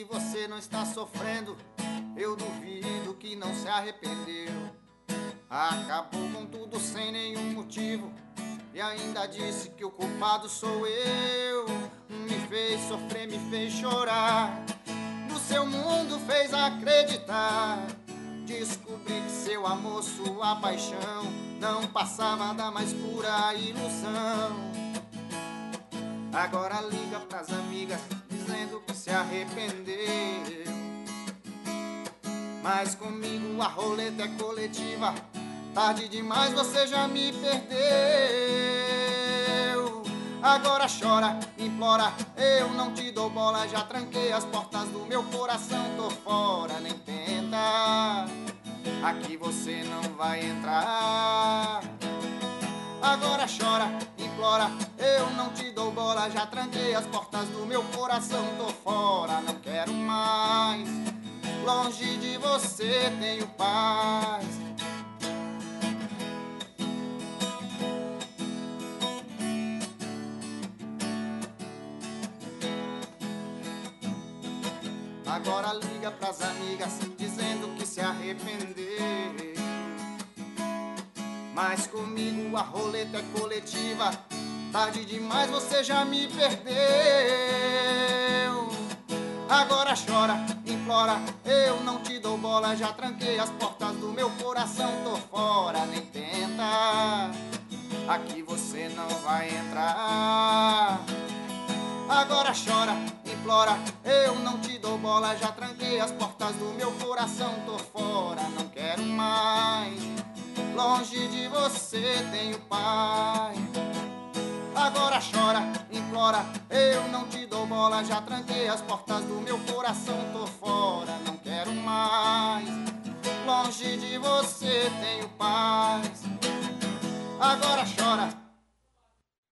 que você não está sofrendo, eu duvido que não se arrependeu. Acabou com tudo sem nenhum motivo e ainda disse que o culpado sou eu. Me fez sofrer, me fez chorar, no seu mundo fez acreditar. Descobri que seu amor, sua paixão, não passava da mais pura ilusão. Agora liga pras amigas dizendo que se arrependeu, mas comigo a roleta é coletiva. Tarde demais, você já me perdeu. Agora chora, implora, eu não te dou bola. Já tranquei as portas do meu coração, tô fora, nem tenta, aqui você não vai entrar. Agora chora, implora, eu não te dou bola. Já tranquei as portas do meu coração, tô fora, não quero mais. Longe de você tenho paz. Agora liga pras amigas dizendo que se arrependeu, mas comigo a roleta é coletiva. Tarde demais, você já me perdeu. Agora chora, implora, eu não te dou bola. Já tranquei as portas do meu coração, tô fora, nem tenta, aqui você não vai entrar. Agora chora, implora, eu não te dou bola. Já tranquei as portas do meu coração, tô fora, não quero mais. Longe de você tenho paz. Agora chora, implora, eu não te dou bola. Já tranquei as portas do meu coração, tô fora, não quero mais. Longe de você tenho paz. Agora chora.